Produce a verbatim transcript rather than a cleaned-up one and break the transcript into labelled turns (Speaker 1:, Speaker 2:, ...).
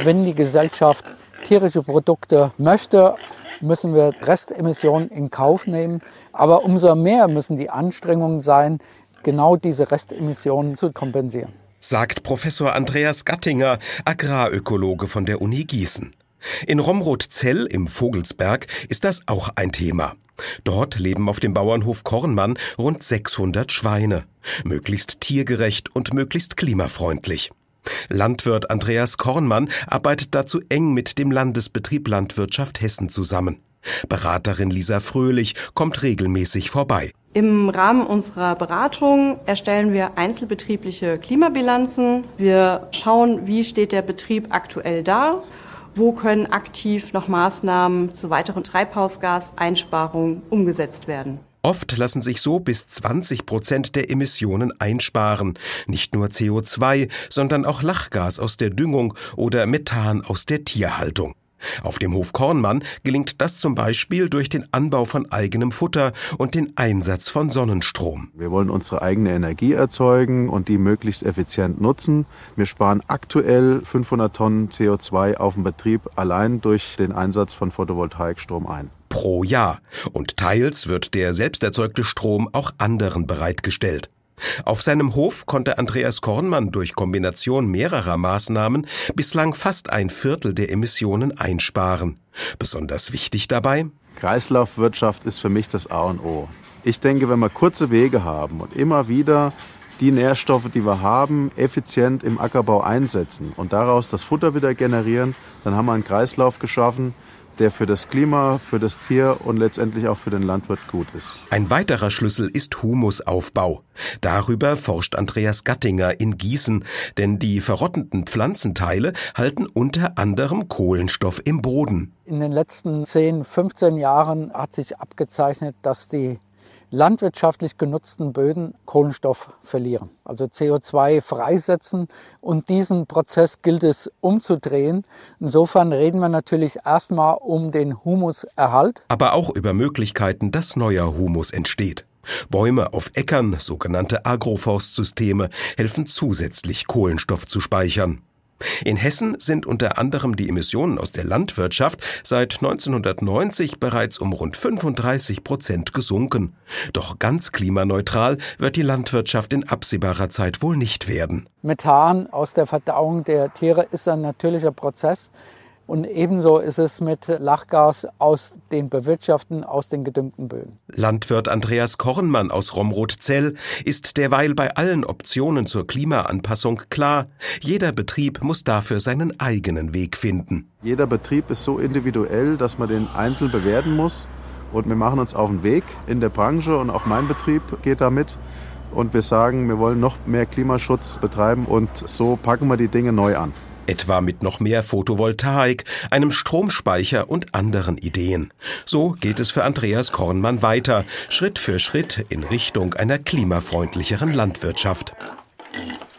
Speaker 1: Wenn die Gesellschaft tierische Produkte möchte, müssen wir Restemissionen in Kauf nehmen. Aber umso mehr müssen die Anstrengungen sein, genau diese Restemissionen zu kompensieren.
Speaker 2: Sagt Professor Andreas Gattinger, Agrarökologe von der Uni Gießen. In Romroth-Zell im Vogelsberg ist das auch ein Thema. Dort leben auf dem Bauernhof Kornmann rund sechshundert Schweine. Möglichst tiergerecht und möglichst klimafreundlich. Landwirt Andreas Kornmann arbeitet dazu eng mit dem Landesbetrieb Landwirtschaft Hessen zusammen. Beraterin Lisa Fröhlich kommt regelmäßig vorbei.
Speaker 3: Im Rahmen unserer Beratung erstellen wir einzelbetriebliche Klimabilanzen. Wir schauen, wie steht der Betrieb aktuell da, wo können aktiv noch Maßnahmen zur weiteren Treibhausgaseinsparung umgesetzt werden.
Speaker 2: Oft lassen sich so bis zwanzig Prozent der Emissionen einsparen. Nicht nur C O zwei, sondern auch Lachgas aus der Düngung oder Methan aus der Tierhaltung. Auf dem Hof Kornmann gelingt das zum Beispiel durch den Anbau von eigenem Futter und den Einsatz von Sonnenstrom.
Speaker 4: Wir wollen unsere eigene Energie erzeugen und die möglichst effizient nutzen. Wir sparen aktuell fünfhundert Tonnen C O zwei auf dem Betrieb allein durch den Einsatz von Photovoltaikstrom ein.
Speaker 2: Pro Jahr. Und teils wird der selbst erzeugte Strom auch anderen bereitgestellt. Auf seinem Hof konnte Andreas Kornmann durch Kombination mehrerer Maßnahmen bislang fast ein Viertel der Emissionen einsparen. Besonders wichtig dabei?
Speaker 4: Kreislaufwirtschaft ist für mich das A und O. Ich denke, wenn wir kurze Wege haben und immer wieder die Nährstoffe, die wir haben, effizient im Ackerbau einsetzen und daraus das Futter wieder generieren, dann haben wir einen Kreislauf geschaffen, der für das Klima, für das Tier und letztendlich auch für den Landwirt gut ist.
Speaker 2: Ein weiterer Schlüssel ist Humusaufbau. Darüber forscht Andreas Gattinger in Gießen, denn die verrottenden Pflanzenteile halten unter anderem Kohlenstoff im Boden.
Speaker 1: In den letzten zehn, fünfzehn Jahren hat sich abgezeichnet, dass die landwirtschaftlich genutzten Böden Kohlenstoff verlieren, also C O zwei freisetzen, und diesen Prozess gilt es umzudrehen. Insofern reden wir natürlich erstmal um den Humuserhalt.
Speaker 2: Aber auch über Möglichkeiten, dass neuer Humus entsteht. Bäume auf Äckern, sogenannte Agroforstsysteme, helfen zusätzlich Kohlenstoff zu speichern. In Hessen sind unter anderem die Emissionen aus der Landwirtschaft seit neunzehnhundertneunzig bereits um rund fünfunddreißig Prozent gesunken. Doch ganz klimaneutral wird die Landwirtschaft in absehbarer Zeit wohl nicht werden.
Speaker 1: Methan aus der Verdauung der Tiere ist ein natürlicher Prozess. Und ebenso ist es mit Lachgas aus den bewirtschafteten, aus den gedüngten Böden.
Speaker 2: Landwirt Andreas Kornmann aus Romroth-Zell ist derweil bei allen Optionen zur Klimaanpassung klar: Jeder Betrieb muss dafür seinen eigenen Weg finden.
Speaker 4: Jeder Betrieb ist so individuell, dass man den einzeln bewerten muss. Und wir machen uns auf den Weg in der Branche, und auch mein Betrieb geht da mit. Und wir sagen, wir wollen noch mehr Klimaschutz betreiben, und so packen wir die Dinge neu an.
Speaker 2: Etwa mit noch mehr Photovoltaik, einem Stromspeicher und anderen Ideen. So geht es für Andreas Kornmann weiter, Schritt für Schritt in Richtung einer klimafreundlicheren Landwirtschaft.